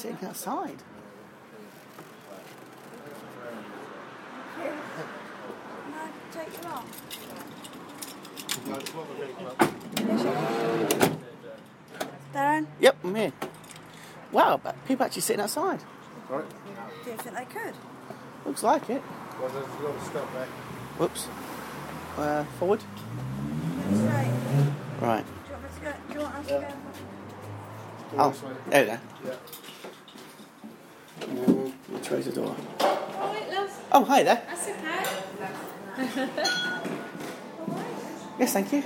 sitting outside. Can I take them off? Darren? Yep, I'm here. Wow, but people actually sitting outside. Right. Do you think they could? Looks like it. Well, there's a little step back. Whoops. Forward. Straight. Right. Do you want us to go? Oh, This way. there we go. Yeah. Close the door. Alright, love. Oh, hi there. That's okay. Yes, thank you.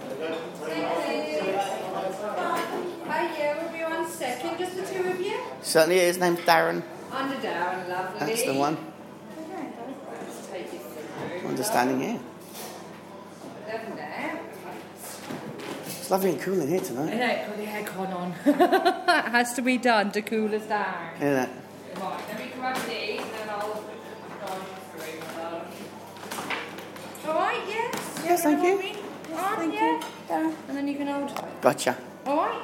Hi, yeah, we'll be 1 second. Just the two of you? Certainly is. Name's Darren. Under down, lovely. That's the one. Let's take it through. Understanding here. Lovely there. It's lovely and cool in here tonight. I know, got the aircon on. It has to be done to cool us down. Isn't it? Right, let me grab these and then I'll guide you through. Alright, yes? Yes, thank you. Alright, Thank yeah. you. Darren? And then you can hold. Gotcha. Alright.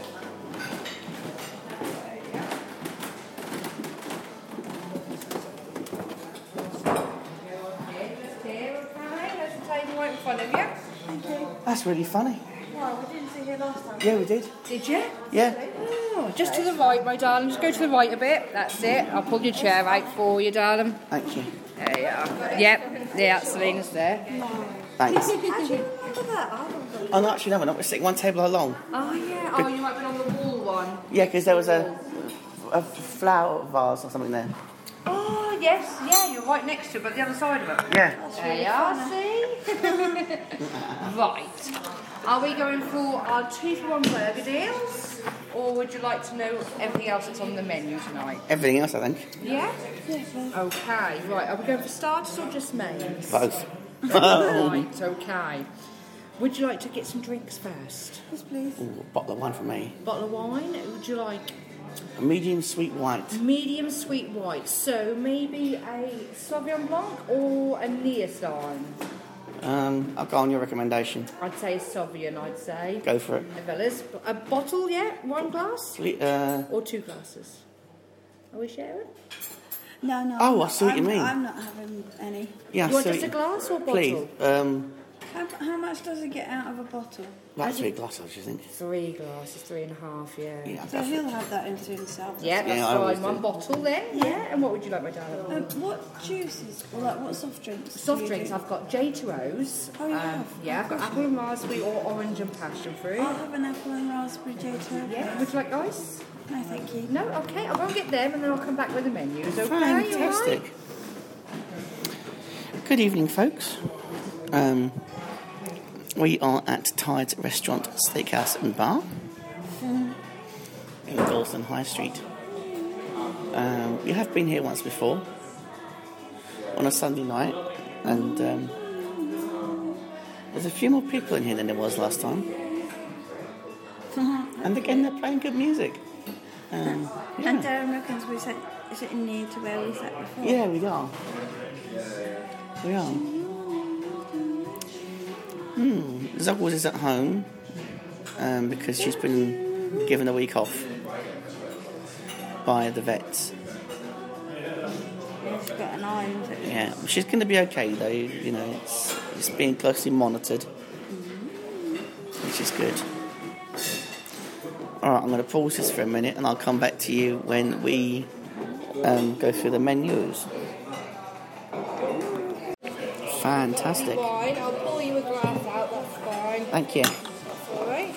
Right in front of you. Thank you. That's really funny. Well, we didn't see you last time. Yeah, we did. Did you? Yeah. Oh, just to the right, my darling. Just go to the right a bit. That's it. I'll pull your chair out for you, darling. Thank you. There you are. Yep. Yeah, Selena's there. Thanks. How do you remember that? I don't know. Oh, no, actually, no, we're not. We're sitting one table along. Oh, yeah. Oh, you might have been on the wall one. Yeah, because there was a flower vase or something there. Oh, yes. Yeah, you're right next to it, but the other side of it. Yeah. There you are, see? Right. Are we going for our 2-for-1 burger deals? Or would you like to know everything else that's on the menu tonight? Everything else, I think. Yeah? Okay, right. Are we going for starters or just mains? Both. Right, okay. Would you like to get some drinks first? Yes, please. Ooh, a bottle of wine for me. Bottle of wine? Would you like A medium sweet white. medium sweet white? So maybe a Sauvignon Blanc or a Neastein? I'll go on your recommendation. I'd say Sauvignon, I'd say. Go for it. Fellas, a bottle, yeah? 1 glass? Or 2 glasses? Are we sharing? No, no. Oh, I see what you mean. I'm not having any. Yeah, You want so just a glass or bottle? please. How much does it get out of a bottle? About 3 glasses, you think? 3 glasses, 3.5, yeah. Yeah. So he'll have that into himself. Yeah, that's Yeah, I always fine. 1 do. bottle then, yeah. And what would you like, my darling? What juices, or like what soft drinks? Soft do you drinks, do? I've got J2Os. Oh, you have? Yeah, I've got apple and raspberry or orange and passion fruit. I'll have an apple and raspberry J2. Yeah, would you like ice? No, thank you. No? Okay, I'll go and get them and then I'll come back with the menus, okay? Fantastic. Alright? Good evening, folks. We are at Tides Restaurant, Steakhouse and Bar in Dalston High Street. We have been here once before on a Sunday night, and there's a few more people in here than there was last time. And again, they're playing good music. And Darren reckons we're sitting near to where we sat before. Yeah, we are. We are. Zuggles is at home because she's been given a week off by the vets. She's got an eye into it. Yeah, she's going to be okay though. You know, it's being closely monitored, which is good. All right, I'm going to pause this for a minute, and I'll come back to you when we go through the menus. Fantastic. Fine, I'll pour you a glass out, that's fine. Thank you. That's alright.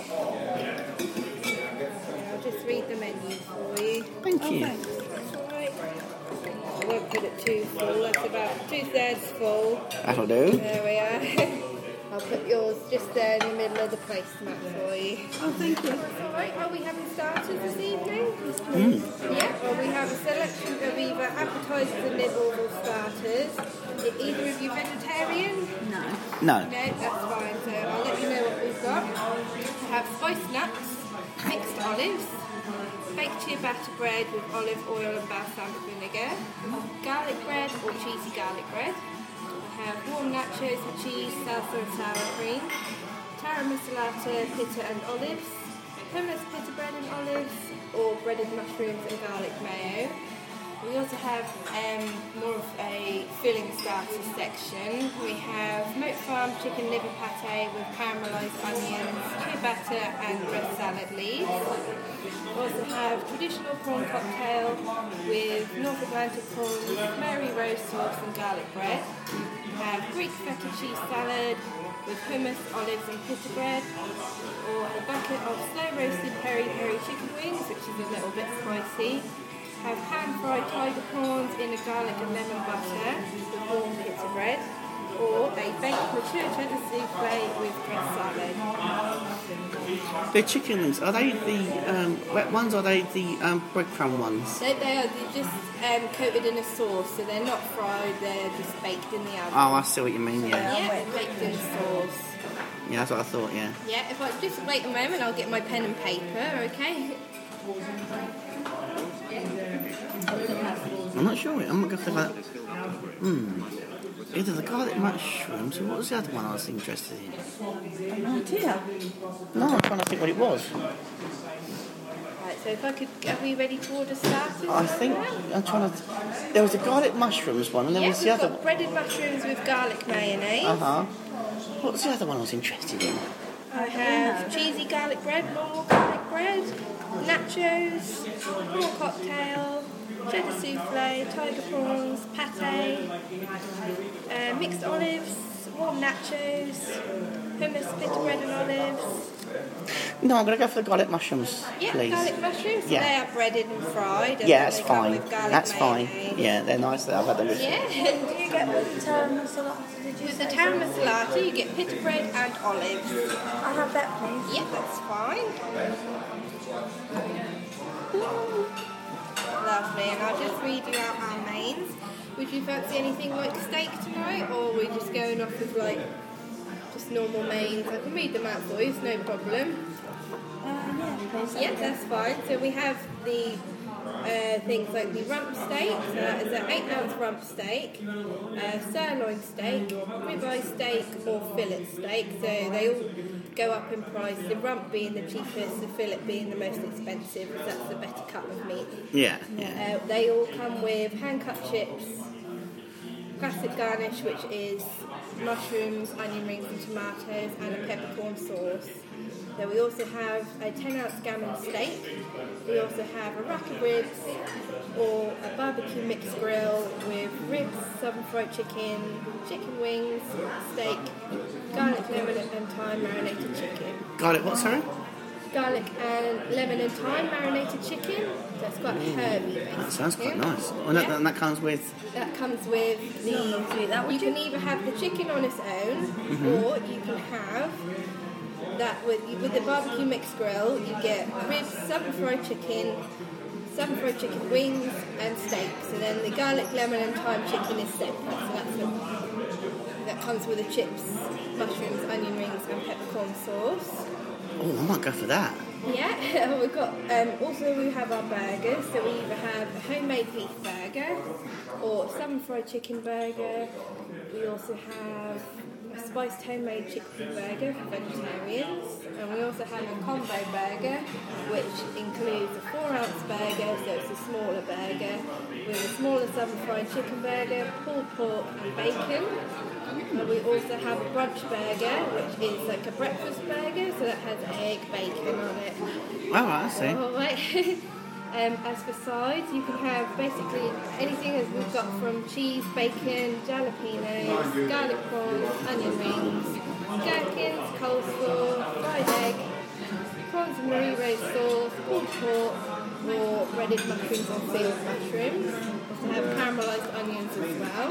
I'll just read the menu for you. Thank you. That's alright. I won't put it too full, that's about 2/3 full. That'll do. There we are. I'll put yours just there in the middle of the placemat for you. Oh, thank you. Alright, are we having starters this evening? Yeah, well we have a selection of either appetizers and nibbles or starters. Are either of you vegetarian? No. No. No, that's fine. So I'll let you know what we've got. We have spiced nuts, mixed olives, baked ciabatta bread with olive oil and balsamic vinegar, garlic bread or cheesy garlic bread. I have warm nachos with cheese, salsa and sour cream, tara masalata, pita and olives, hummus, pita bread and olives, or breaded mushrooms and garlic mayo. We also have more of a filling starter section. We have Moat Farm chicken liver pate with caramelised onions, ciabatta and dressed salad leaves. We also have traditional prawn cocktail with North Atlantic prawns, Mary Rose sauce and garlic bread. We have Greek feta cheese salad with hummus, olives and pita bread, or a bucket of slow roasted peri peri chicken wings, which is a little bit spicy. Have pan-fried tiger prawns in a garlic and lemon butter with warm pita bread, or a baked mature cheddar souffle with dressed salad. The chicken wings, are they the wet ones or are they the breadcrumb ones? They're just coated in a sauce, so they're not fried, they're just baked in the oven. Oh, I see what you mean, yeah. Yeah, baked in sauce. Yeah, that's what I thought, yeah. Yeah, if I just wait a moment, I'll get my pen and paper, okay? I'm not sure. I'm not going to like. Either the garlic mushrooms or what was the other one I was interested in? Oh dear. No, I'm trying to think what it was. Right, so if I could, are we ready to order starters? I think I'm trying to. There was a garlic mushrooms one, and there was the we've other got one. breaded mushrooms with garlic mayonnaise. What was the other one I was interested in? I have cheesy garlic bread, normal garlic bread, nachos, prawn cocktail, cheddar souffle, tiger prawns, pate, mixed olives, warm nachos, hummus, pita bread and olives. No, I'm going to go for the garlic mushrooms, Yeah, please. garlic mushrooms. So Yeah. they are breaded and fried. And Yeah, then that's they come fine. with garlic That's fine. mayonnaise. Yeah, they're nice. I've had them before. Yeah. Do you get with salata? Did you With the say? town salata, you get pita bread and olives. I'll have that, please. Yeah, that's fine. Lovely, and I'll just read you out our mains. Would you fancy anything like steak tonight, or are we just going off with like just normal mains? I can read them out for you, it's no problem. Yeah, please. Yeah, that's fine. So we have the things like the rump steak, so that is an 8-ounce rump steak, sirloin steak, ribeye steak or fillet steak, so they all go up in price, the rump being the cheapest, the fillet being the most expensive, because that's the better cut of meat. Yeah. They all come with hand-cut chips, classic garnish, which is mushrooms, onion rings and tomatoes, and a peppercorn sauce. Then we also have a 10-ounce gammon steak. We also have a rack of ribs or a barbecue mixed grill with ribs, southern fried chicken, chicken wings, steak, garlic, lemon and thyme marinated chicken. Garlic what, sorry? Garlic and lemon and thyme marinated chicken. So it's quite herby based. That sounds quite nice. Well, Yeah. and that comes with. That comes with the. You can either have the chicken on its own, or you can have that with the barbecue mixed grill. You get ribs, southern fried chicken wings, and steak. So then the garlic, lemon, and thyme chicken is separate. So that comes with the chips, mushrooms, onion rings, and peppercorn sauce. Oh, I might go for that. Yeah, we've got, also we have our burgers, so we either have a homemade beef burger or southern fried chicken burger. We also have a spiced homemade chickpea burger for vegetarians, and we also have a combo burger, which includes a 4-ounce burger, so it's a smaller burger, with a smaller southern fried chicken burger, pulled pork and bacon. And we also have a brunch burger, which is like a breakfast burger, so that has egg, bacon on it. All right, I see. Alright. As for sides, you can have basically anything that we've got from cheese, bacon, jalapenos, garlic prawns, onion rings, gherkins, coleslaw, fried egg, prawns and Marie Rose sauce, pulled pork, or breaded mushrooms or field mushrooms. We also have caramelised onions as well.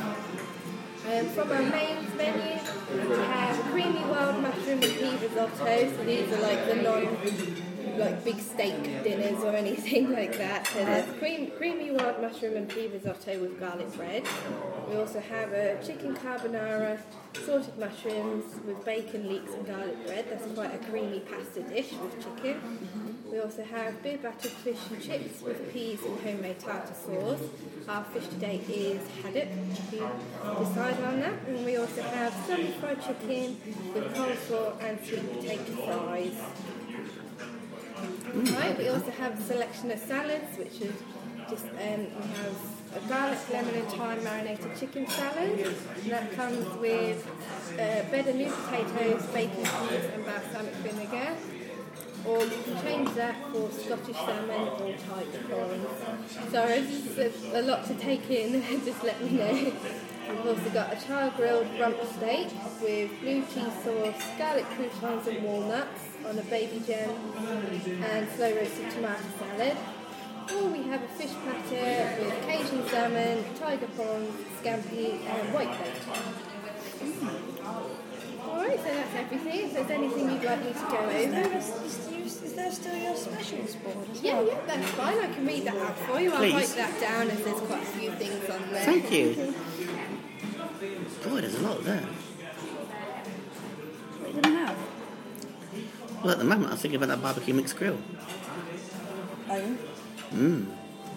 From our mains menu, we have creamy wild mushroom and pea risotto. So these are like the like big steak dinners or anything like that. So there's creamy wild mushroom and pea risotto with garlic bread. We also have a chicken carbonara, salted mushrooms with bacon, leeks and garlic bread. That's quite a creamy pasta dish with chicken. We also have beer battered fish and chips with peas and homemade tartar sauce. Our fish today is haddock, if you decide on that. And we also have some fried chicken with coleslaw and sweet potato fries. Right, we also have a selection of salads, which is just we have a garlic, lemon and thyme marinated chicken salad. And that comes with bed of new potatoes, bacon, peas and balsamic vinegar. Or you can change that for Scottish salmon or tiger prawns. Sorry, this is a lot to take in, just let me know. We've also got a char grilled rump steak with blue cheese sauce, garlic croutons and walnuts on a baby gem and slow roasted tomato salad. Or we have a fish platter with Cajun salmon, tiger prawns, scampi and white bait. Alright, so that's everything. If there's anything you'd like me to go over. Is there still your specials board as Yeah, well? yeah, that's fine. I can read that out for you. I'll Please. write that down as there's quite a few things on there. Thank you. Boy, there's a lot there. What are you going to have? Well, at the moment, I'm thinking about that barbecue mixed grill. Oh, Mmm.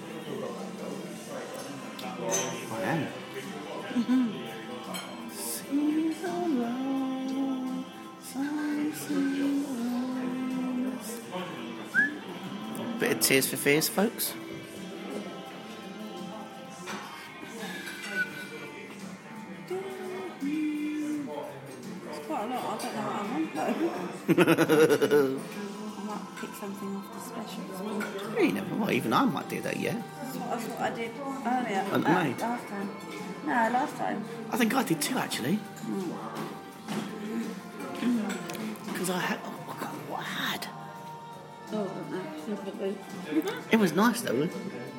I am. Bit of Tears for Fears, folks. it's quite a lot. I don't know what I want though. I might pick something off the specials. You never know. Even I might do that, yeah. That's what I did earlier. On the night? Last time. No, last time. I think I did too, actually. Because I had... Oh, I got what I had. Oh, I don't know. It was nice, though.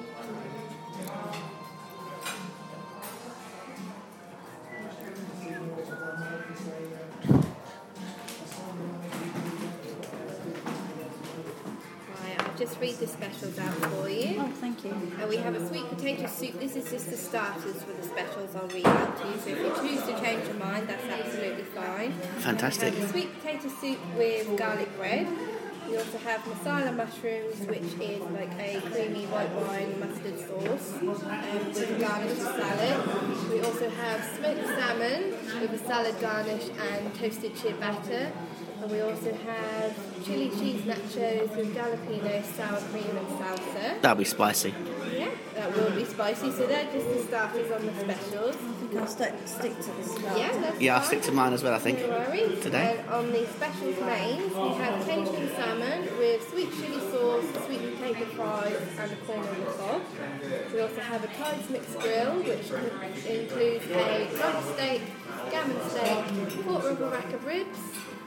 Right, I'll just read the specials out for you. Oh, thank you. We have a sweet potato soup. This is just the starters for the specials I'll read out to you. So if you choose to change your mind, that's absolutely fine. Fantastic. We have a sweet potato soup with garlic bread. We also have masala mushrooms, which is like a creamy white wine mustard sauce with garnish of salad. We also have smoked salmon with a salad garnish and toasted ciabatta. And we also have chili cheese nachos with jalapeno, sour cream and salsa. That'll be spicy. Yeah, that will be spicy. So they're just the starters on the specials. I think I'll stick to the start. Yeah, that's Yeah, I'll fine. stick to mine as well, I think. No worries. Today. And on the specials mains, we have Cajun salmon with sweet chili sauce, sweet potato fries, and a corn on the cob. We also have a Tides mixed grill, which includes a rump steak, gammon steak, quarter of a rack of ribs,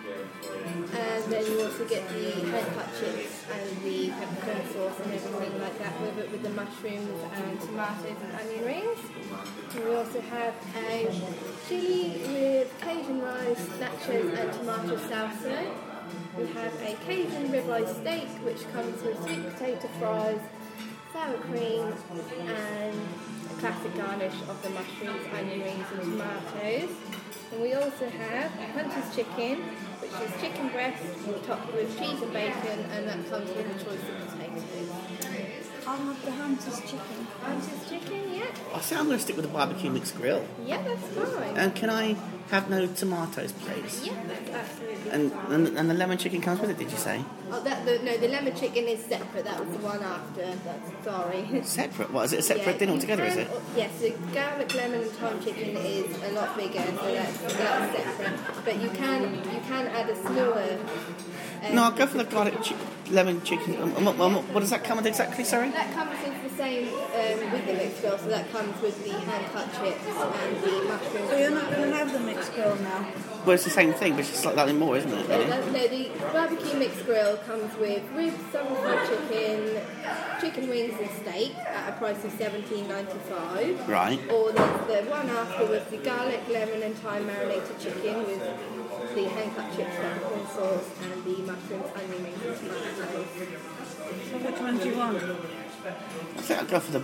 and then you also get the hand-cut chips and the peppercorn sauce and everything like that with it, with the mushrooms and tomatoes and onion rings. And we also have a chili with Cajun rice, nachos and tomato salsa. We have a Cajun ribeye steak which comes with sweet potato fries, sour cream and a classic garnish of the mushrooms, onion rings and tomatoes. And we also have a Hunter's chicken, which is chicken breast topped with cheese and bacon, and that comes with a choice of potatoes. I'll have the Hunter's chicken. Hunter's chicken, yeah? I think I'm going to stick with the barbecue mixed grill. Yeah, that's fine. And can I have no tomatoes, please? Yeah, that's absolutely And, fine. and the lemon chicken comes with it, did you say? Oh, no, the lemon chicken is separate. That was the one after. That's sorry. Separate? What, is it a separate dinner you altogether, is can- it? Yes, the garlic, lemon and thyme chicken is a lot bigger, so that's separate. But you can add a smaller... No, I'll go for the garlic lemon chicken. What does that come with exactly, sorry? That comes with the same with the mixed grill, so that comes with the hand-cut chips and the mushrooms. So you're not going to have the mixed grill now? Well, it's the same thing, but it's just slightly more, isn't it? Really? No, the barbecue mixed grill comes with ribs, summer fried chicken, chicken wings and steak at a price of $17.95. Right. Or the one after was the garlic, lemon and thyme marinated chicken with the hand-cut chips, peppercorn sauce and the mushrooms, onion rings and tomatoes. So which one do you want? I think I'll go for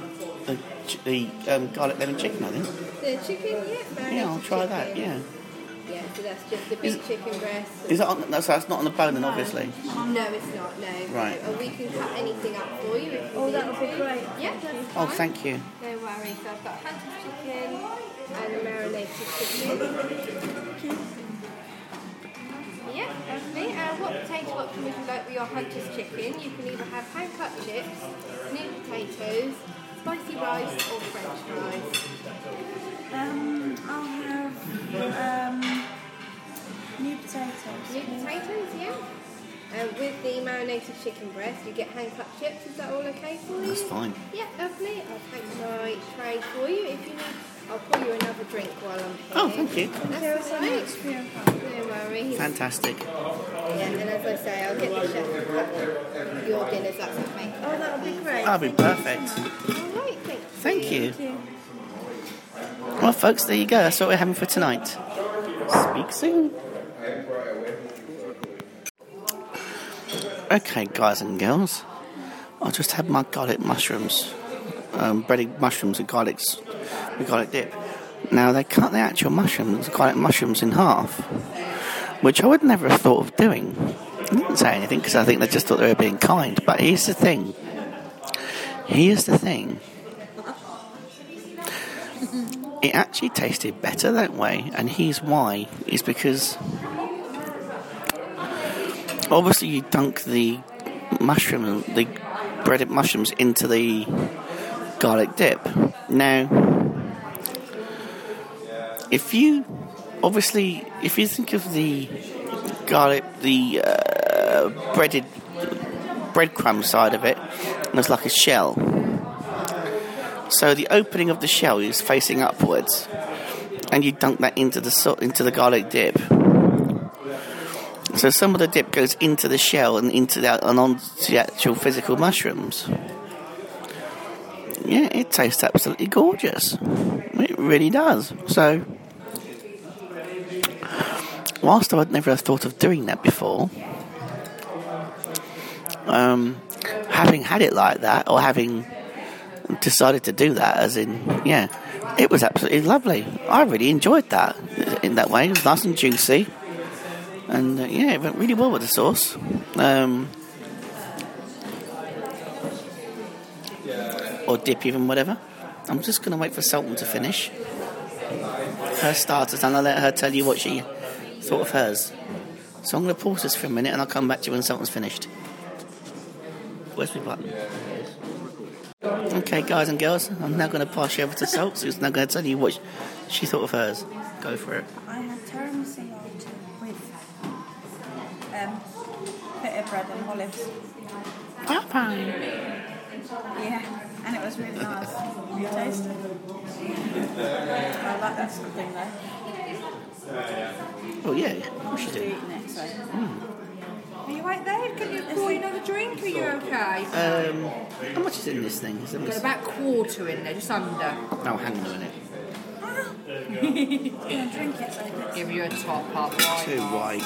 the garlic lemon chicken, I think. The chicken, yeah, marinated Yeah, I'll try that, chicken. yeah. Yeah, so that's just the big chicken breast. Is that on, no, so that's not on the bone then, obviously? No, it's not, no. Right. Or we can cut anything up for you if you Oh, need that would be to. great. Yeah, that's Oh, fine. thank you. No worries. So I've got Hunter's chicken and a marinated chicken. Yeah, lovely. What what potato option would you like with your Hunter's chicken? You can either have hand-cut chips, new potatoes, spicy rice, or French fries. I'll have new potatoes. New potatoes, yeah. With the marinated chicken breast, you get hand-cut chips. Is that all okay for you? That's fine. Yeah, lovely. I'll take my tray for you. If you need, I'll pour you another drink while I'm here. Oh, thank you. That's all right. No worries. Fantastic. Yeah, and as I say, I'll get the chef to cover your dinners. That's okay. Oh, that would be great. That'll be perfect. All right, Thank you. Thank you. Well, folks, there you go. That's what we're having for tonight. Speak soon. Okay, guys and girls, I just had my garlic mushrooms, breaded mushrooms with garlic dip. Now, they cut the actual garlic mushrooms in half, which I would never have thought of doing. I didn't say anything because I think they just thought they were being kind. But here's the thing. It actually tasted better that way, and here's why. It's because obviously you dunk the breaded mushrooms into the garlic dip. Now, if you think of the garlic, the breadcrumb side of it, it's like a shell. So the opening of the shell is facing upwards, and you dunk that into the garlic dip. So some of the dip goes into the shell and onto the actual physical mushrooms. Yeah, it tastes absolutely gorgeous. It really does. So, whilst I would never have thought of doing that before, having had it like that, or having decided to do that, as in, yeah, it was absolutely lovely. I really enjoyed that in that way. It was nice and juicy, and yeah, it went really well with the sauce. Or dip, even, whatever. I'm just going to wait for Sultan to finish her starters, and I'll let her tell you what she thought of hers. So I'm going to pause this for a minute, and I'll come back to you when Sultan's finished. Where's my button? Okay, guys and girls, I'm now going to pass you over to Salt, who's now going to tell you what she thought of hers. Go for it. I had tiramisu latte with pita bread and olives. Papa. Yeah, and it was really nice. You taste it? I like that sort of thing though. Oh yeah, of course you do. Eating it, so. Are you right there? Can you pour another drink? Are you okay? How much is in this thing? Is it Got about quarter in there, just under. Oh, hang on a minute. Gonna drink it so good. Give you a top up. Right? Too right.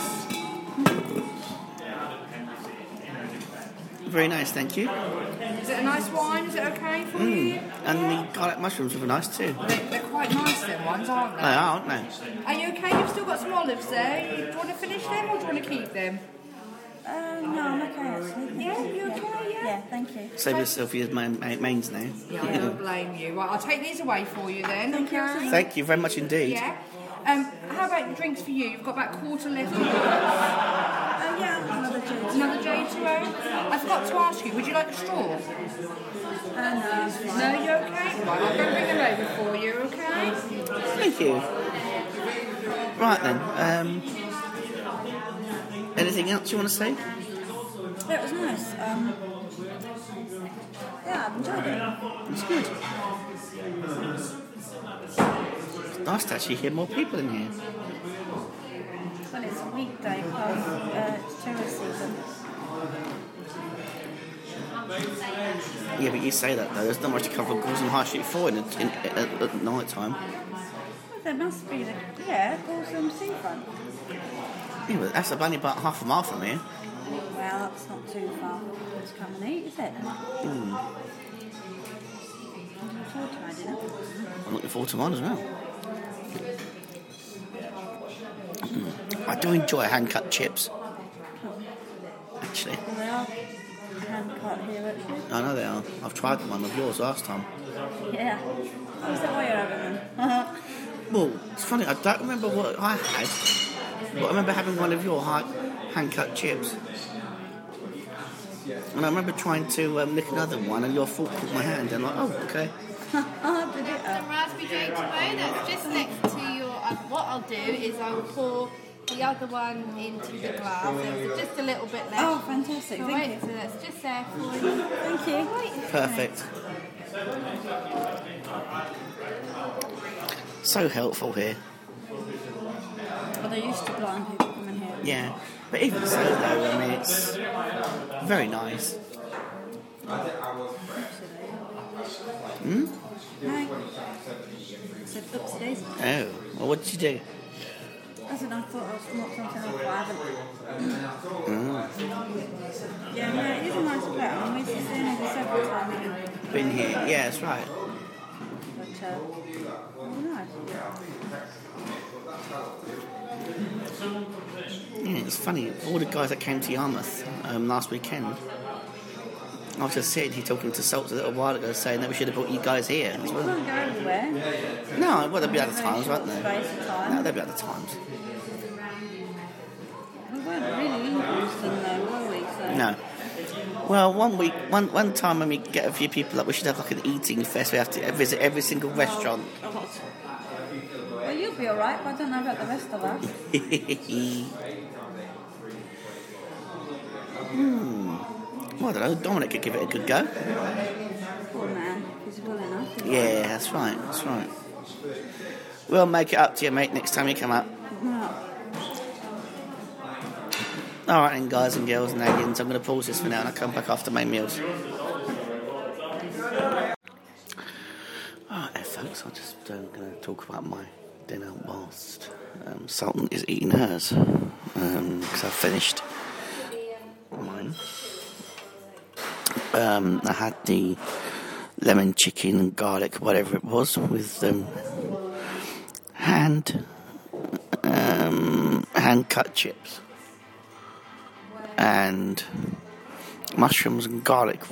Very nice, thank you. Is it a nice wine? Is it okay for you? And the garlic mushrooms were nice too. They're quite nice, them ones, aren't They they? are, aren't they? Are you okay? You've still got some olives there. Do you want to finish them or do you want to keep them? No, I'm okay actually. Yeah, you okay? Yeah, thank you. Save yourself your mains now. Yeah, I don't blame you. Right, I'll take these away for you then. Thank you. Okay? Thank you very much indeed. Yeah. How about the drinks for you? You've got about quarter left. Yeah, another juice. Another J2O. I forgot to ask you, would you like a straw? No. No, you okay? Right, I'll go bring them over for you, okay? Thank you. Right then, anything else you want to say? Yeah, it was nice. Yeah, I've enjoyed it. It's good. It's nice to actually hear more people in here. Well, it's a weekday past tourist season. Yeah, but you say that though. There's not much to come from Goulston High Street 4 at night time. Well, there must be Goulston Seafront. Yeah, but that's only about half a mile from here. Well, that's not too far to come and eat, is it? I'm looking forward to my dinner. I'm looking forward to mine as well. I do enjoy hand-cut chips. Actually. Well, they are hand-cut here, actually. I know they are. I've tried one of yours last time. Yeah. Is that why you're having them? Well, it's funny, I don't remember what I had, But I remember having one of your hand-cut chips. And I remember trying to lick another one, and your fork caught my hand. And I'm like, oh, okay. Oh, did it? The raspberry Gatorade that's just next to your. What I'll do is I will pour the other one into the glass. There's just a little bit left. Oh, fantastic. Thank Right, you. so that's just there for you. Thank you. Right. Perfect. So helpful here. Well, they're used to blind people coming here. Yeah. But even so, though, I mean, it's very nice. Hmm? Hi. I said, oops, daisy. Oh. Well, what did you do? I said, I thought I was smoked something off, but I haven't. Mm. Yeah, no, it is a nice place. I mean, we've seen it several times. Been here. Yeah, that's right. But, nice. Yeah, it's funny. All the guys that came to Yarmouth last weekend, I was just sitting here talking to Salts a little while ago, saying that we should have brought you guys here as We well. won't go everywhere. No, well, there'll be other times, won't there? Space and time. No, there'll be other times. We weren't really in Boston though, were we? So. No. Well, one time when we get a few people up, we should have like an eating fest. We have to visit every single restaurant. Well, you'll be alright, but I don't know about the rest of us. Well, I don't know. Dominic could give it a good go. Poor man, he's well enough. Yeah, that's right. That's right. We'll make it up to you, mate, next time you come up. No. All right, then, guys and girls and aliens, I'm going to pause this for now and I'll come back after my meals. All right, folks, I'm just going to talk about my dinner whilst Sultan is eating hers. Because I've finished mine. I had the lemon chicken and garlic, whatever it was, with hand cut chips and mushrooms and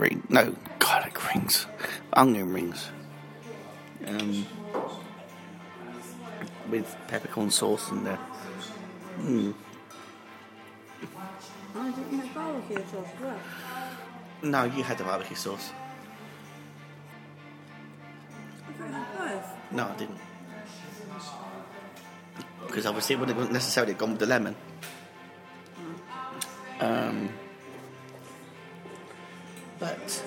onion rings, with peppercorn sauce and I didn't have barbecue sauce as well. No, you had the barbecue sauce. I thought you had both. No, I didn't. Because obviously it wouldn't have necessarily gone with the lemon. But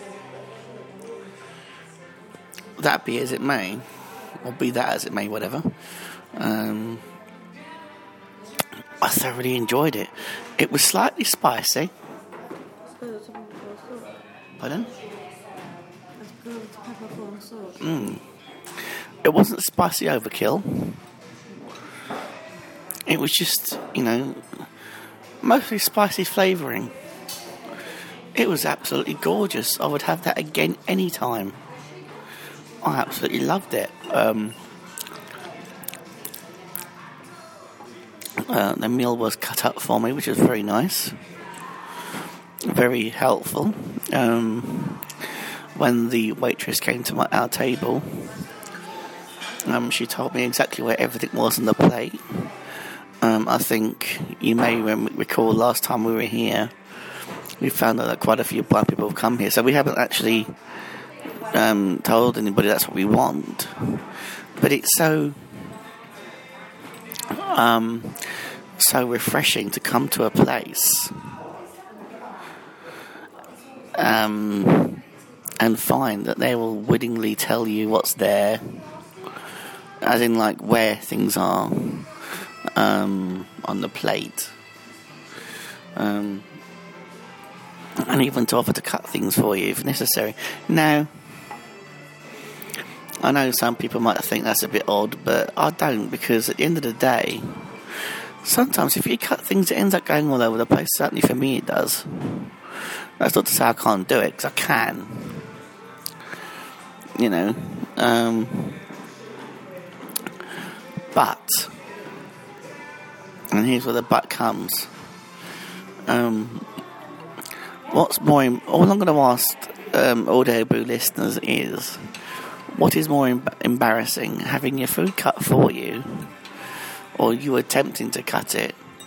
that be as it may, or be that as it may, whatever. I thoroughly enjoyed it. It was slightly spicy. It's good with peppercorn sauce. Pardon? It's good with peppercorn sauce. It wasn't spicy overkill. It was just, mostly spicy flavouring. It was absolutely gorgeous. I would have that again any time. I absolutely loved it. The meal was cut up for me, which was very nice. Very helpful. When the waitress came to our table, she told me exactly where everything was on the plate. I think you may recall last time we were here, we found out that quite a few blind people have come here. So we haven't actually told anybody that's what we want. But it's so refreshing to come to a place and find that they will willingly tell you what's there, as in like where things are on the plate, and even to offer to cut things for you if necessary. Now, I know some people might think that's a bit odd, but I don't, because at the end of the day, sometimes if you cut things, it ends up going all over the place. Certainly for me it does. That's not to say I can't do it, because I can. But, and here's where the but comes. What's more, all I'm going to ask Audio Boo listeners is, what is more embarrassing, having your food cut for you, or you attempting to cut it,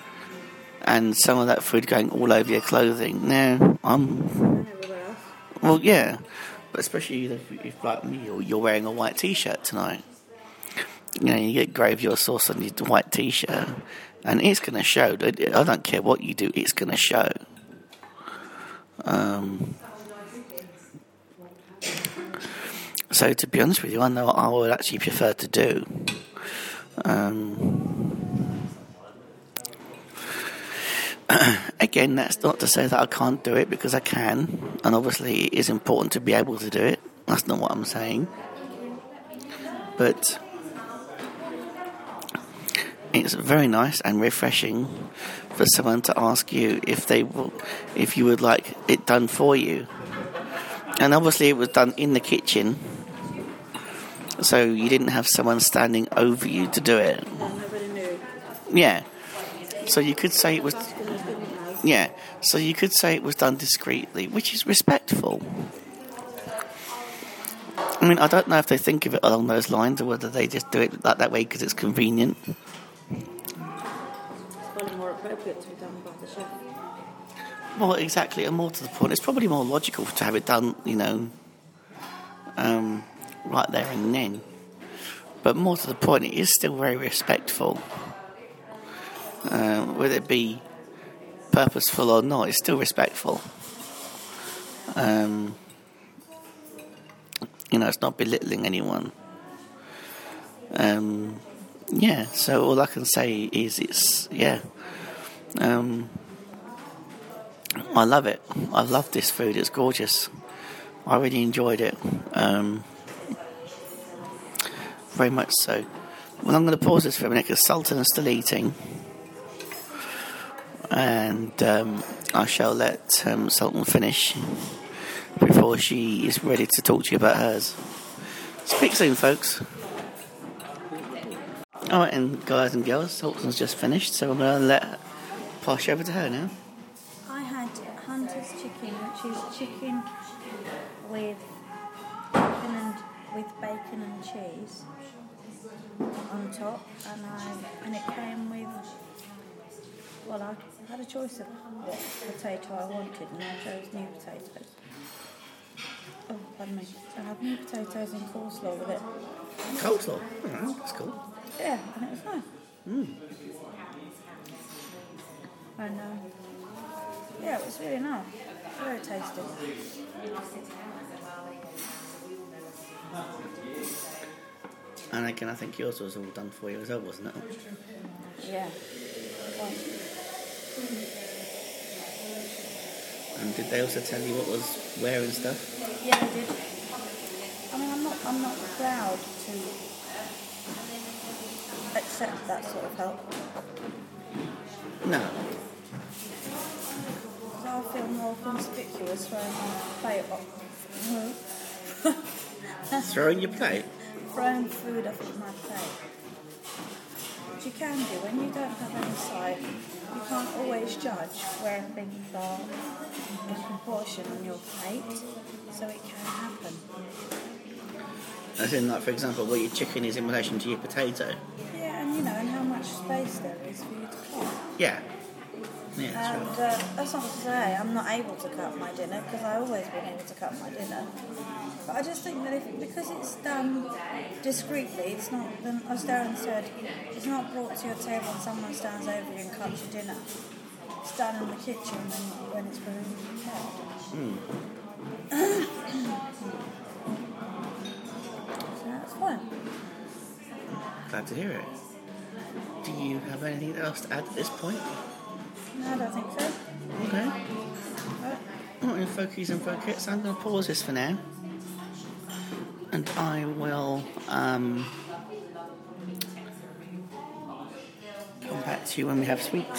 and some of that food going all over your clothing. Now, And everywhere else. well, yeah, but especially if like me, you're wearing a white t-shirt tonight. You know, you get gravy or sauce on your white t-shirt, and it's going to show. I don't care what you do, it's going to show. So to be honest with you, I know what I would actually prefer to do. Again, that's not to say that I can't do it, because I can, and obviously it is important to be able to do it. That's not what I'm saying. But it's very nice and refreshing for someone to ask you if you would like it done for you. And obviously it was done in the kitchen, so you didn't have someone standing over you to do it. No, nobody knew. Yeah. So you could say it was... Customers didn't know. Yeah, so you could say it was done discreetly, which is respectful. I mean, I don't know if they think of it along those lines, or whether they just do it like that way because it's convenient. It's probably more appropriate to be done by the chef. Well, exactly, and more to the point, it's probably more logical to have it done, right there and then. But more to the point, it is still very respectful. Whether it be purposeful or not, it's still respectful. It's not belittling anyone. So all I can say is I love it. I love this food. It's gorgeous. I really enjoyed it. Very much so. Well, I'm going to pause this for a minute because Sultan is still eating. And I shall let Sultan finish before she is ready to talk to you about hers. Speak soon, folks. Alright, and guys and girls, Sultan's just finished, so I'm going to pass you over to her now. I had Hunter's chicken, which is chicken with bacon and cheese on top, and it came with. Well, I had a choice of what potato I wanted, and I chose new potatoes. Oh, pardon me. So I had new potatoes and coleslaw with it. Coleslaw? Alright, that's cool. Yeah, and it was nice. And it was really nice. Very tasty. And again, I think yours was all done for you as well, wasn't it? Yeah. And did they also tell you what was where and stuff? Yeah, I did. I mean, I'm not proud to accept that sort of help. No. Because I feel more conspicuous throwing my plate off. Throwing your plate? Throwing food off of my plate. Which you can do when you don't have any sight. You can't always judge where things are in proportion on your plate, so it can happen. As in, like, for example, where your chicken is in relation to your potato? Yeah, and how much space there is for you to cut. Yeah. Yeah, that's And right. that's not to say I'm not able to cut my dinner, because I've always been able to cut my dinner. But I just think that because it's done discreetly, it's not, as Darren said, it's not brought to your table and someone stands over you and cuts your dinner. It's done in the kitchen when it's being prepared. So that's fine. Glad to hear it. Do you have anything else to add at this point? No, I don't think so. Okay. Right, in Fokies and Fokits, I'm going to pause this for now. And I will come back to you when we have sweets.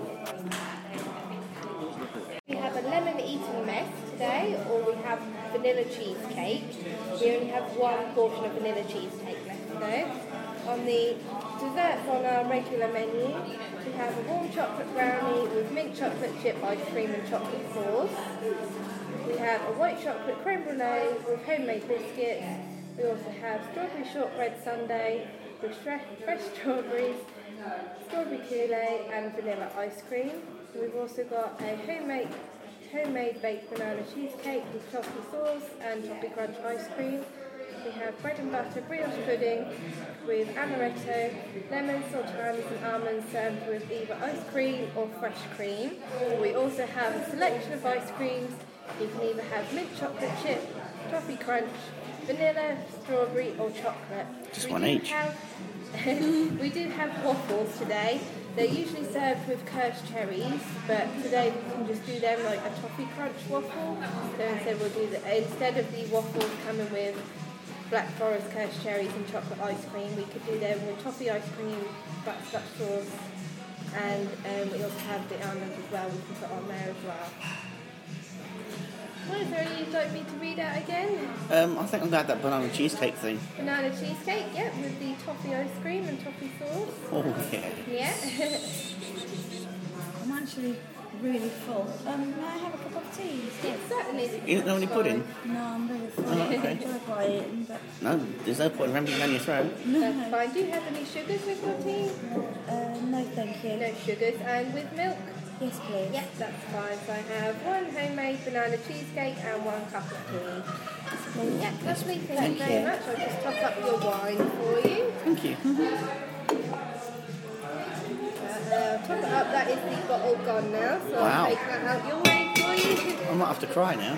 We have a lemon eating mess today, or we have vanilla cheesecake. We only have one portion of vanilla cheesecake left today. On the desserts on our regular menu, we have a warm chocolate brownie with mint chocolate chip ice cream and chocolate sauce. We have a white chocolate creme brulee with homemade biscuits. We also have strawberry shortbread sundae with fresh strawberries strawberry Kool-Aid and vanilla ice cream. We've also got a homemade baked banana cheesecake with toffee sauce and toffee crunch ice cream. We have bread and butter brioche pudding with amaretto, lemon, sultanas and almonds served with either ice cream or fresh cream. We also have a selection of ice creams. You can either have mint chocolate chip, toffee crunch, vanilla, strawberry or chocolate. Just one each. We do have waffles today. They're usually served with Kirsch cherries, but today we can just do them like a toffee crunch waffle. So instead of the waffles coming with Black Forest Kirsch cherries and chocolate ice cream, we could do them with toffee ice cream, butterscotch sauce, and we also have the almonds as well. We can put on there as well. What is there any you'd like me to read out again? I think I'm glad that banana cheesecake thing. Banana cheesecake, yeah, with the toffee ice cream and toffee sauce. Oh, yeah. Yeah. I'm actually really full. May I have a cup of tea? Yes, certainly. You don't know any pudding? No, I'm really full. Oh, okay. I enjoy by eating, but No, there's no point in ramming it down your throat. That's fine. Do you have any sugars with your tea? no, thank you. No sugars. And with milk? Yes, please. Yes, that's fine. So I have one homemade banana cheesecake and 1 cup of tea. Yeah, lovely. Thank you very much. I'll just top up your wine for you. Thank you. Top it up. That is the bottle gone now. So Wow. I'll take that out your way for you. I might have to cry now.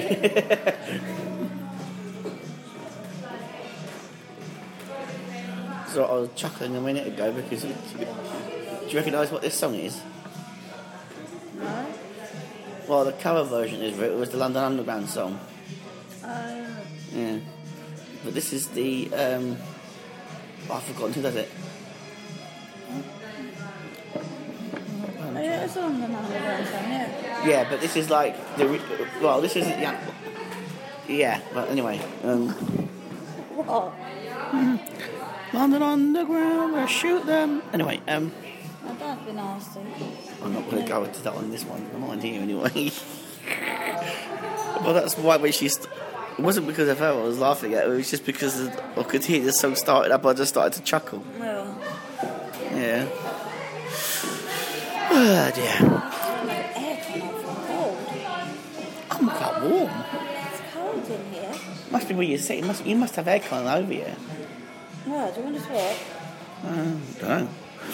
So I was chuckling a minute ago because do you recognise what this song is? No? Well, the cover version is it was the London Underground song. Yeah. But this is the I've forgotten who does it. Oh, yeah, it's on the Underground song, yeah. Yeah, but this is like this isn't yeah, but anyway, What? London Underground, we'll shoot them. Anyway, I don't be nasty. I'm not going to go into that on this one. I'm not in here anyway. Well, that's why when it wasn't because of her I was laughing at her. It was just because I could hear the song started up. I just started to chuckle. Well, Yeah. Oh dear. like aircon off. I'm cold. I'm quite warm. It's cold in here. Must be where you sit. You must have aircon over here. Well, do you want to swap? Don't know.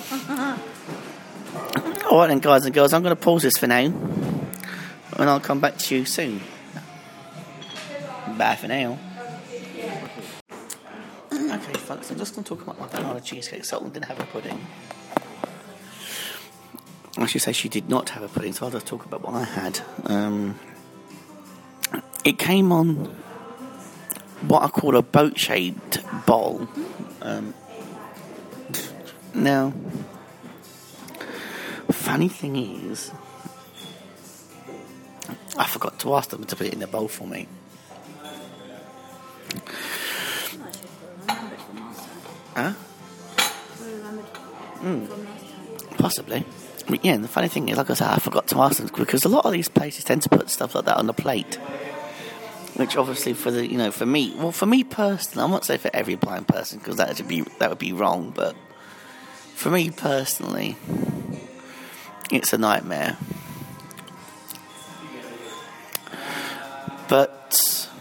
Alright then, guys and girls, I'm going to pause this for now. And I'll come back to you soon. Bye for now. Okay, folks, I'm just going to talk about my banana cheesecake. Sultan didn't have a pudding. I should say she did not have a pudding, so I'll just talk about what I had. It came on what I call a boat-shaped bowl. Now, funny thing is, I forgot to ask them to put it in the bowl for me. Huh? Possibly. But yeah, the funny thing is, like I said, I forgot to ask them because a lot of these places tend to put stuff like that on the plate. Which obviously for me personally, I won't say for every blind person because that would be wrong, but for me personally, it's a nightmare. But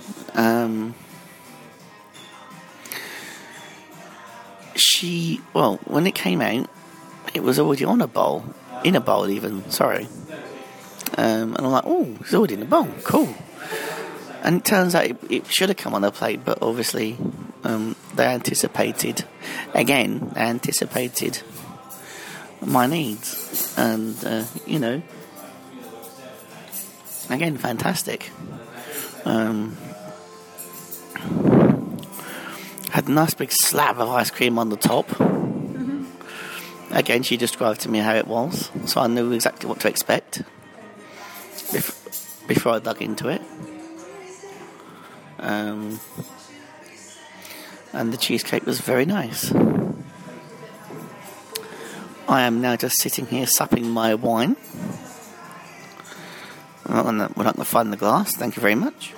when it came out, it was already in a bowl even. Sorry, and I'm like, oh, it's already in a bowl, cool. And it turns out it should have come on the plate, but obviously they anticipated my needs. And, again, fantastic. Had a nice big slab of ice cream on the top. Mm-hmm. Again, she described to me how it was, so I knew exactly what to expect before I dug into it. And the cheesecake was very nice. I am now just sitting here supping my wine. We're not going to find the glass, thank you very much.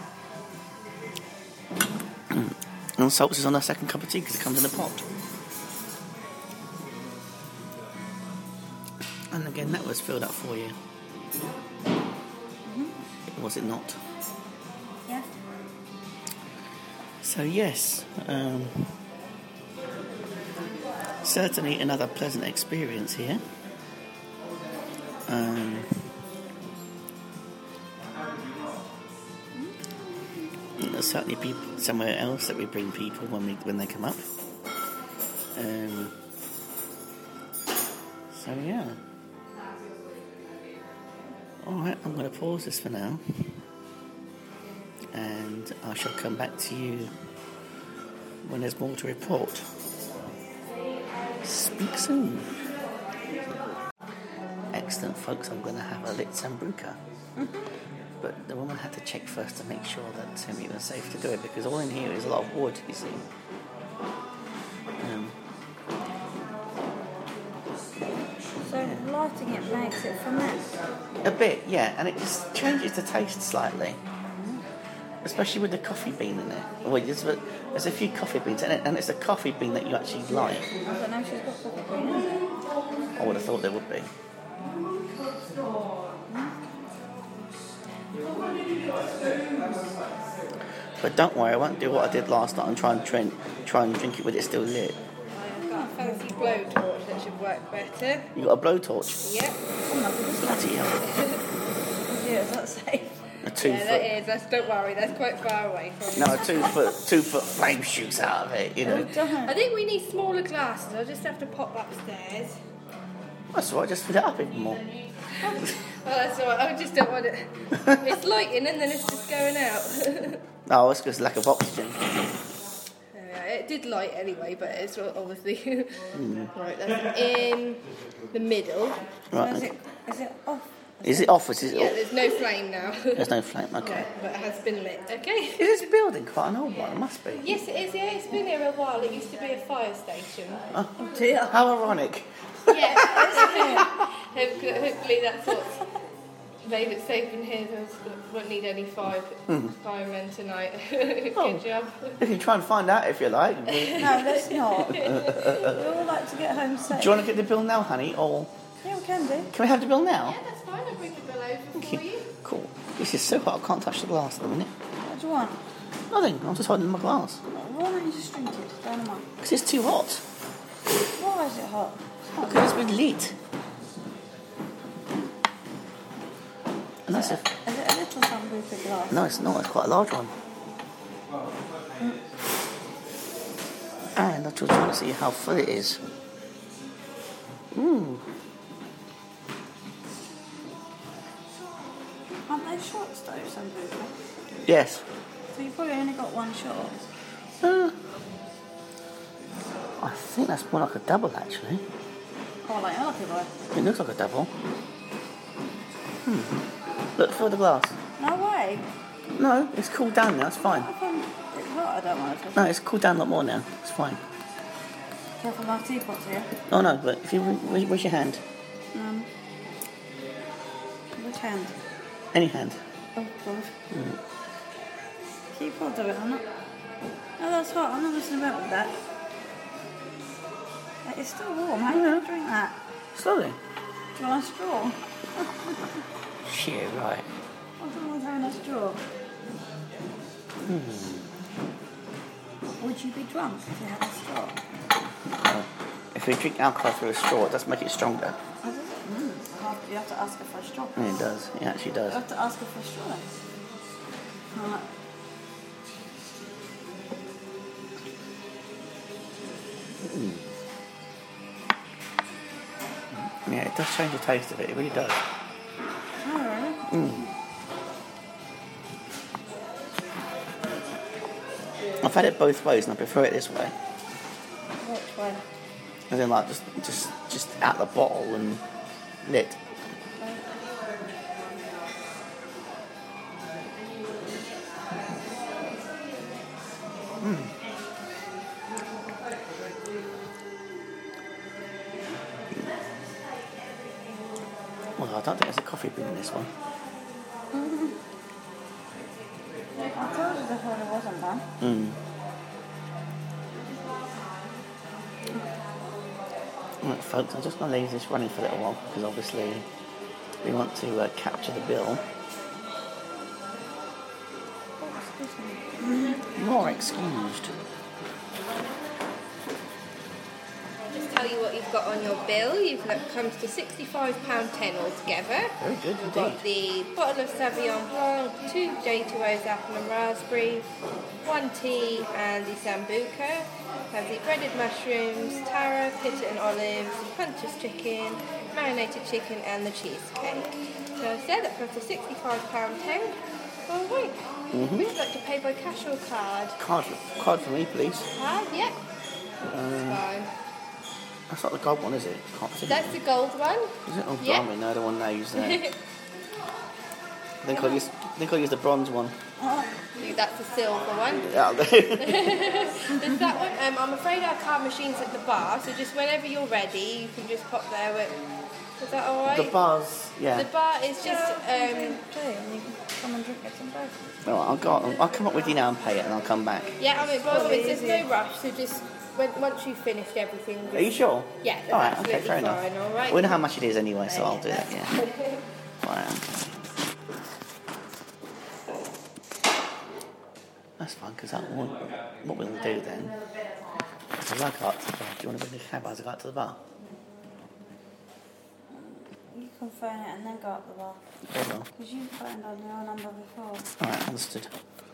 And Salts is on our second cup of tea because it comes in a pot. And again, that was filled up for you. Was it not? Yeah. So yes, certainly another pleasant experience here. There'll certainly be somewhere else that we bring people when they come up. So yeah. Alright, I'm going to pause this for now. And I shall come back to you when there's more to report. Speak soon. Excellent, folks. I'm going to have a lit sambuca. But the woman had to check first to make sure that it was safe to do it, because all in here is a lot of wood, you see. So lighting it makes it ferment. A bit, yeah, and it just changes the taste slightly. Especially with the coffee bean in it. Well, there's a few coffee beans in it, and it's a coffee bean that you actually like. I don't know if she's got coffee bean in there. I would have thought there would be. But don't worry, I won't do what I did last night and try and drink it with it still lit. I've got a fancy blowtorch that should work better. You got a blowtorch? Yep. Oh my goodness. Bloody hell. Yeah, is that safe? A 2 Yeah, foot. that is. Don't worry, that's quite far away from No, a 2 foot flame shoots out of it, you know. I think we need smaller glasses. I'll just have to pop upstairs. That's all right, just fill it up even more. Oh, that's all right. I just don't want it. It's lighting and then it's just going out. Oh, it's because lack of oxygen. It did light anyway, but it's obviously right. That's in the middle. Right. Is it off? Is it off? Is it Yeah, off? there's no flame now. There's no flame, okay. No, but it has been lit. Okay. Is this building quite an old one? It must be. Yes, it is. Yeah, it's been here a while. It used to be a fire station. Oh dear. How ironic. Yeah. Hopefully that's what's made it safe in here. Won't need any firemen tonight. Good job. You can try and find out if you like. Do you No, let's not. We all like to get home safe. want to get the bill now, honey, or Yeah, we can do. can we have the bill now? Yeah, that's fine. I'll bring the bill over for you. Cool. This is so hot, I can't touch the glass at the minute. What do you want? Nothing, I'm just holding my glass. Why don't you just drink it? Down a month. Because it's too hot. Why is it hot? Because it's been lit. And that's a... Is it a little sambuca glass? No, it's not. It's quite a large one. And I'm just trying to see how full it is. Aren't they shots though, sambuca? Yes. So you probably only got one shot. I think that's more like a double, actually. Oh, like lucky boy. It looks like a double. Look, fill the glass. No way. No, it's cooled down now. It's fine. How come it's hot? I don't want to touch No, it's cooled down a lot more now. It's fine. Careful, my teapot's here. Oh no, but if you where's your hand? Which hand? Any hand. Oh, God. Keep hold of it, I'm not... No, that's hot. I'm not messing about with that. It's still warm. How are you going to drink that? Slowly. Do you want a straw? Yeah, right. What's wrong with having a straw? Would you be drunk if you had a straw? If we drink alcohol through a straw, it does make it stronger. Oh, does it? You have to ask her for a straw. Yeah, it does. It actually You does. have to ask her for a straw then. Right. Yeah, it does change the taste of it. It really does. Oh, really? I've had it both ways, and I prefer it this way. Which way? And then, like, just out the bottle and lit. Well, I don't think there's a coffee bean in this one. I told you the whole wasn't done. Right, folks, I'm just going to leave this running for a little while because obviously we want to capture the bill. You're excused. Just tell you what you've got on your bill. It comes to £65.10 altogether. Very good You've got indeed. the bottle of Sauvignon Blanc, 2 J2Os apple and raspberry, 1 tea and the Sambuca. Have the breaded mushrooms, taro, pitta and olives, punches chicken, marinated chicken and the cheesecake. So instead that comes to £65.10. All right. Would you like to pay by cash or card? Card for me, please. Card, yeah. That's fine. That's not the gold one, is it? Can't see That's the gold one. Is it? Oh, Yeah. blimey, no, I don't want to use that. I think I'll use the bronze one. That's the silver one. Yeah, There's that one. I'm afraid our card machine's at the bar, so just whenever you're ready, you can just pop there. Is that all right? the bars, yeah. The bar is just. Too, and you can come and drink it some both. Well, I'll come up with you now and pay it, and I'll come back. Yeah, I mean, by the way, there's no rush, so just once you've finished everything. Are you sure? Yeah, that's All right. absolutely Okay. Fair enough. fine. All right. We know how much it is anyway, so I'll do that. Yeah. Right. That's fine, because what we'll do then is as I go up to the bar, do you want to bring the cab as I go up to the bar? You can phone it and then go up the bar. Very well. Because you phoned on your number before. Alright, understood.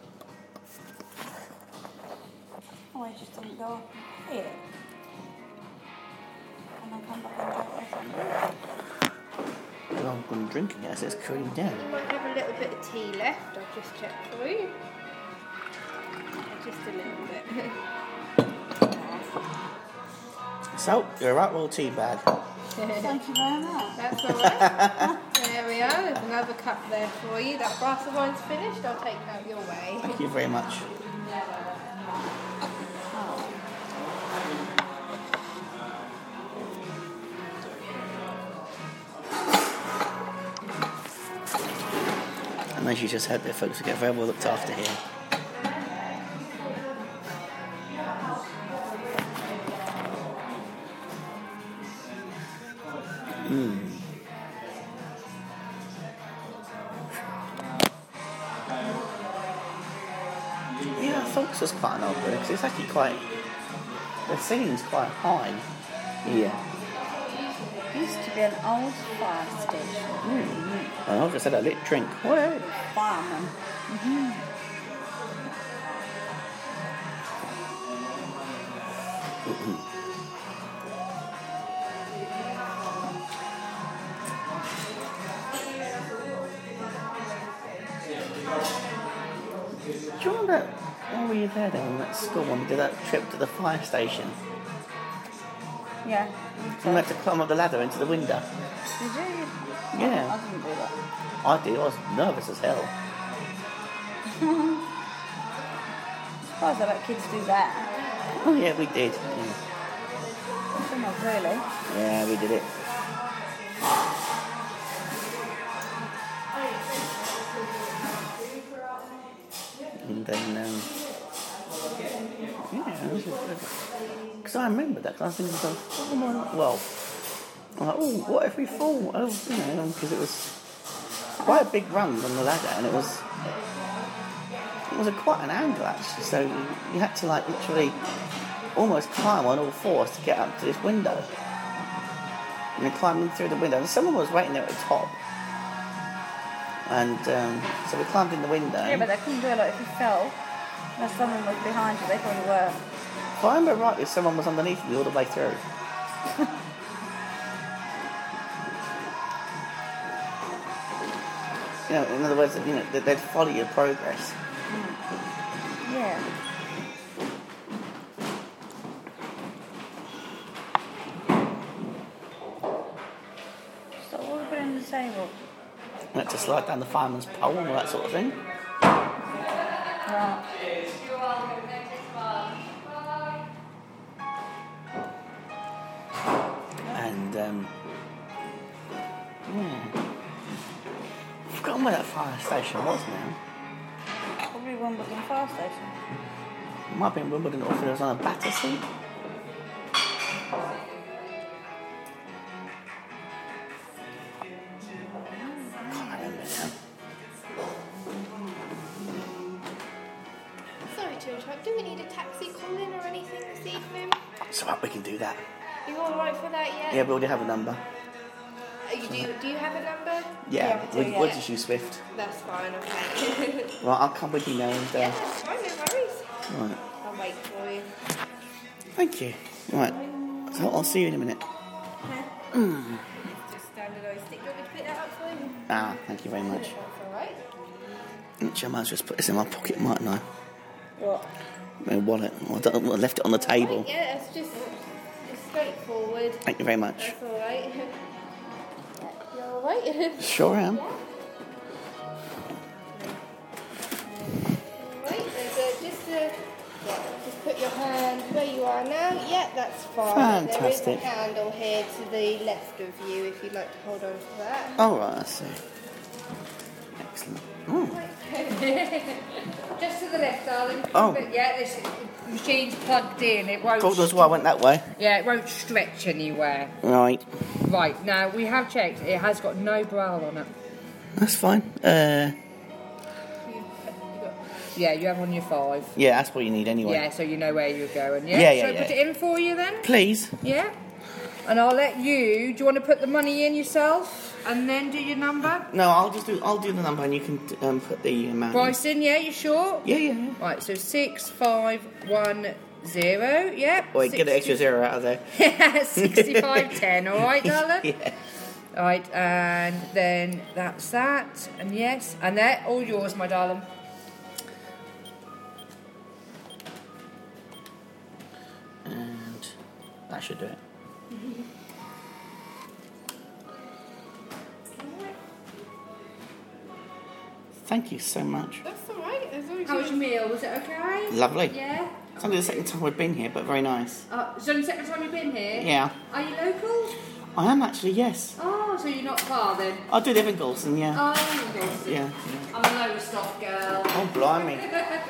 Oh, I just didn't go up and pay it. And then come back and drink it. Well, I'm going to drink it, so it's cooling down. You might have a little bit of tea left. I'll just check for you. Just a little bit. So, you're a right royal tea bag. Thank you very much. That's all right. There we are. There's another cup there for you. That glass of wine's finished. I'll take that your way. Thank you very much. And as you just heard there, folks, we get very well looked after here. Yeah, I thought this was quite an old building because it's actually quite. The ceiling's quite high. Yeah. It used to be an old fire station. And I just had a lit drink. Whoa. Fireman. Do you remember when we were there then in that school when we did that trip to the fire station? Yeah. And we had to climb up the ladder into the window. Did you? I Yeah, didn't do that. I did. I was nervous as hell. Surprised I let kids do that. Oh yeah, we did. Yeah, Not really. yeah we did it. And then, because I remember that, because I was thinking, oh my, well, I'm like, oh, what if we fall? Oh, because it was quite a big run on the ladder, and it was quite an angle actually. So you had to like literally almost climb on all fours to get up to this window, and then climbing through the window. And someone was waiting there at the top, and so we climbed in the window. Yeah, but they couldn't do a lot if you fell. Unless someone was behind you, they probably were. If I remember rightly, someone was underneath me all the way through. In other words, they'd follow your progress. Yeah. So what we put in the table? We had to slide down the fireman's pole and all that sort of thing. Right. And, I've forgotten where that fire station was now. Probably Wimbledon Fire Station. It might be in Wimbledon or if it was on a Battersea. need a taxi calling or anything this evening? So what, we can do that. You all right for that yet? Yeah, we already have a number. Do you have a number? Yeah, we do, we'll just use Swift. That's fine, okay. Right, I'll come with you now and... Yeah, that's fine, no worries. Right, I'll wait for you. thank you. Right, so I'll see you in a minute. Just standardised stick. You want me to pick that up for you? Ah, thank you very much. That's alright. Actually, I might as well just put this in my pocket, mightn't I? What? My wallet. I left it on the table. Yeah, it's just straightforward. Thank you very much. That's alright. You alright? Sure am. Right, just put your hand where you are now. Yeah, that's fine. Fantastic. There is a handle here to the left of you if you'd like to hold on to that. All right, I see. Excellent. Oh, Just to the left, darling. Oh. Yeah, this machine's plugged in. It won't. God knows why I went that way. Yeah, it won't stretch anywhere. Right, Right now we have checked. It has got no bra on it. that's fine. Yeah, you have on your 5. Yeah, that's what you need anyway. Yeah, so you know where you're going. Yeah. Yeah, yeah, Shall I yeah. put it in for you then? Please. Yeah. And I'll let you. Do you want to put the money in yourself and then do your number? No, I'll do the number and you can put the amount. Price in. Yeah, you sure? Yeah, yeah. Right. So 6510. Yep. Wait, get the extra 0 out of there. 6510. All right, darling. Yeah. Right, and then that's that, and yes, and they're all yours, my darling. And that should do it. Thank you so much. That's alright. How was your meal? Was it okay? Lovely. Yeah. It's only the second time we've been here, but very nice. It's only the second time you've been here? Yeah. Are you local? I am actually, yes. Oh, so you're not far then? I do live in Galston, yeah. Oh, you're Galston. Yeah. I'm a Lowestoft girl. Oh, blimey. There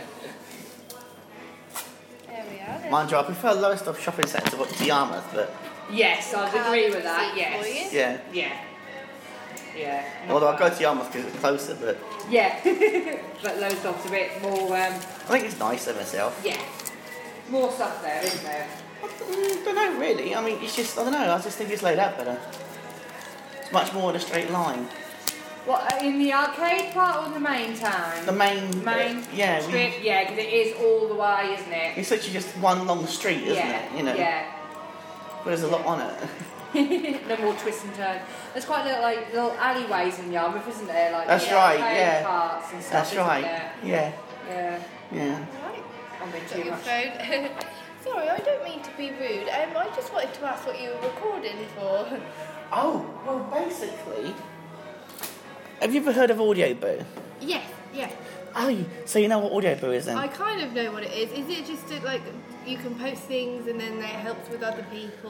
we are. Then. Mind you, I prefer Lowestoft shopping centre to Yarmouth, but Yes, I'd agree with that, seat for yes. you. yeah. Yeah. Yeah. Although I go to Yarmouth because it's closer, but Yeah. But Lowestoft's a bit more, I think it's nicer myself. yeah. More stuff there, isn't there? I don't know, really. I mean, it's just, I don't know, I just think it's laid out better. It's much more in a straight line. What, in the arcade part or the main town? The main yeah, strip, yeah, because it is all the way, isn't it? it's literally just one long street, isn't yeah, it? You know, yeah. but there's a lot on it. No more twists and turns. There's quite little alleyways in Yarmouth, isn't there? Like That's the right, arcade yeah. parts and stuff. That's isn't right. there? Yeah, Yeah. yeah. I'm being Got too your much. phone. Sorry, I don't mean to be rude. I just wanted to ask what you were recording for. Oh, well, basically, have you ever heard of Audio Boo? Yes, yeah. Oh, so you know what Audio Boo is then? I kind of know what it is. Is it just like you can post things and then it helps with other people?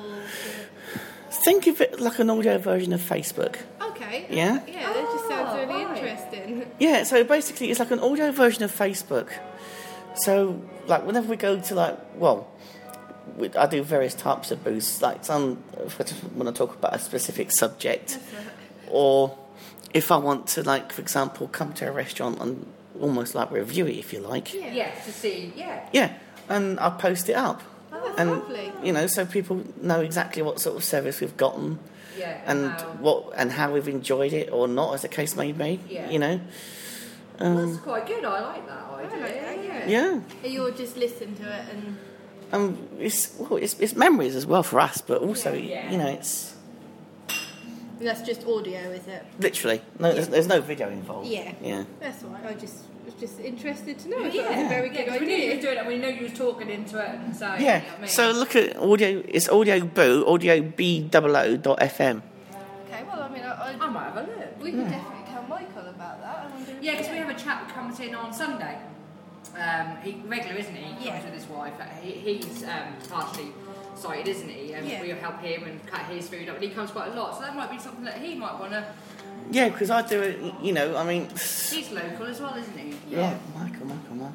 Think of it like an audio version of Facebook. Okay. Yeah? Yeah, that just sounds really right. interesting. Yeah, so basically it's like an audio version of Facebook. So, like, whenever we go to, like, well, I do various types of booths, like some, if I just want to talk about a specific subject, or if I want to, like, for example, come to a restaurant and almost, like, review it, if you like. Yeah. Yeah, to see, yeah. Yeah, and I post it up. Oh, that's And, lovely. you know, so people know exactly what sort of service we've gotten Yeah. and how we've enjoyed it or not, as the case may be, Yeah. you know. That's quite good. I like that idea. like that, yeah. Yeah. And you'll just listen to it and... It's memories as well for us, but also, Yeah. you know, it's That's just audio, is it? literally, no, there's no video involved. Yeah. Yeah. That's all right. I was just interested to know. I thought Yeah, it was a very yeah, good 'cause we knew you idea. was doing it. We knew you was talking into it and saying. Yeah, You know what I mean? so look at audio, it's Audio Boo, audioboo.fm. Okay, well, I mean, I might have a look. we could definitely tell Michael about that. I wonder if Yeah, because we have a chap that comes in on Sunday. He regular, isn't he? He Yeah. comes with his wife. He's partially sighted, isn't he? And Yeah. we help him and cut his food up. And he comes quite a lot, so that might be something that he might want to. Yeah, because I do it, you know, I mean... He's local as well, isn't he? Yeah, Michael.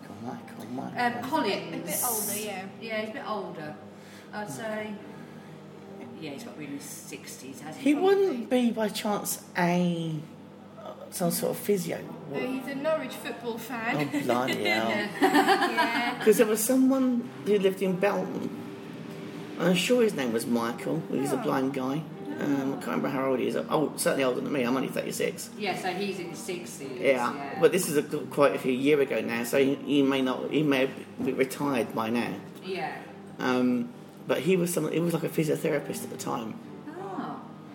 Collins. A bit older, yeah. Yeah, he's a bit older. I'd say. Yeah, he's got to be in his 60s, hasn't He wouldn't be, by chance, some sort of physio. He's a Norwich football fan. Oh, bloody hell. Yeah. Because there was someone who lived in Belton. I'm sure his name was Michael. He's a blind guy. I can't remember how old he is. Oh, certainly older than me. I'm only 36. Yeah, so he's in his 60s. Yeah. But this is quite a few years ago now, so he may have been retired by now. Yeah. But he was like a physiotherapist at the time. Oh.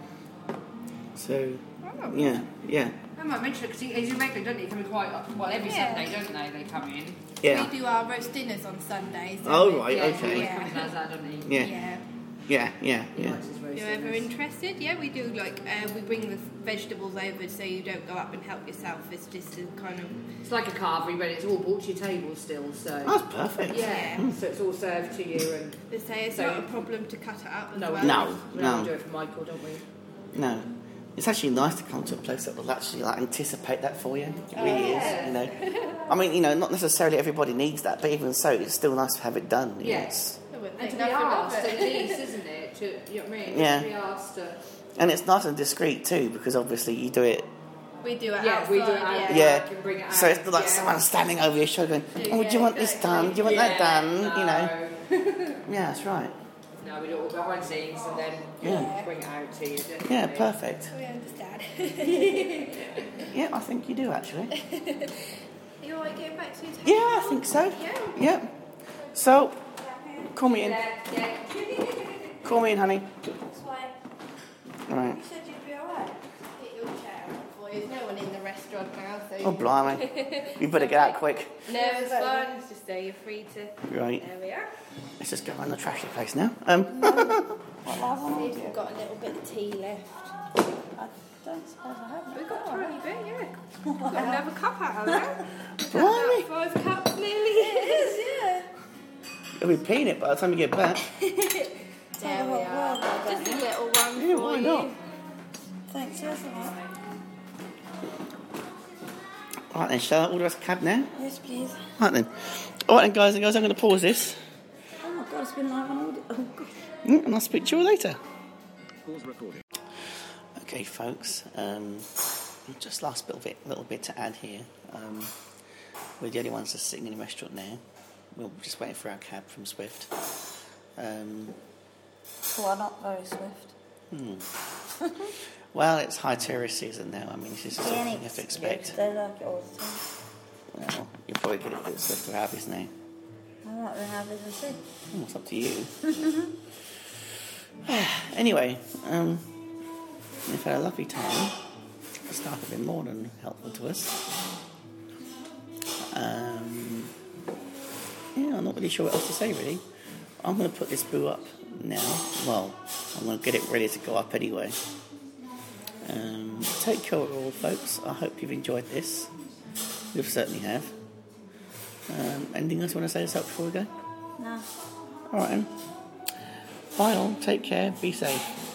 So, yeah. I might mention it because he's in regular, doesn't he? Coming quite every Yeah. Sunday, don't they? They come in. Yeah. We do our roast dinners on Sundays. Oh, don't we? right, Yeah, okay. He always does that, doesn't he? Yeah. Yeah. He Yeah. likes his roast If you're ever dinners. interested, yeah, we do we bring the vegetables over so you don't go up and help yourself. It's just a kind of It's like a carvery, but it's all brought to your table still, so... That's perfect. Yeah, so it's all served to you and... they say it's So- not a problem to cut it up as No, well. we do it for Michael, don't we? No. It's actually nice to come to a place that will actually anticipate that for you. It really is, I mean, not necessarily everybody needs that, but even so, it's still nice to have it done. Yes. I wouldn't And to think be nothing of asked, it. at least, isn't it? You know what I mean? Yeah. To be asked to... And it's nice and discreet too, because obviously you do it. We do it Yeah, outside, we do it out. Yeah. Can bring it So out, it's not like yeah. someone standing over your shoulder going, "Oh, do you want this done? Do you want that done?" No. Yeah, that's right. No, we do it all behind the scenes and then Yeah. bring it out to you. definitely. Yeah, perfect. We understand. Yeah, I think you do actually. You alright getting back to your table? Yeah, I think so. Yeah. So, call me in. Yeah. Call me in, honey. That's why All right. you said you'd be alright. Get your chair out for you. There's no one in the restaurant now, so... Oh, blimey. You better get out quick. No, it's fine. It's just there. You're free to... Right. There we are. Let's just go around the trashy place now. See if we've got a little bit of tea left. I don't suppose I have. We've got a tiny bit, yeah. Got another cup out of there. Blimey. About 5 cups nearly. It is, yeah. You'll be peeing it by the time you get back. There we are. Just a little one Yeah, for why you. not? Thanks, yes, Right then, shall I order us a cab now? yes, please. Right then. Alright then, guys and girls, I'm going to pause this. Oh my God, it's been live on audio. Oh God. And I'll speak to you later. Okay, folks. Just last little bit to add here. We're the only ones that's sitting in the restaurant now. We're just waiting for our cab from Swift. Well, not very swift. Well, it's high tourist season now. I mean, this is something you have to expect. They like it all the time. Well, you'll probably get it with Swift or Harvey's now. I like the habits and see. It's up to you. Anyway, we've had a lovely time. The staff have been more than helpful to us. I'm not really sure what else to say, really. I'm going to put this boo up now. Well, I'm going to get it ready to go up anyway. Take care of it all, folks. I hope you've enjoyed this. We certainly have. Anything else you want to say yourself before we go? No. All right, then. Bye all. Take care. Be safe.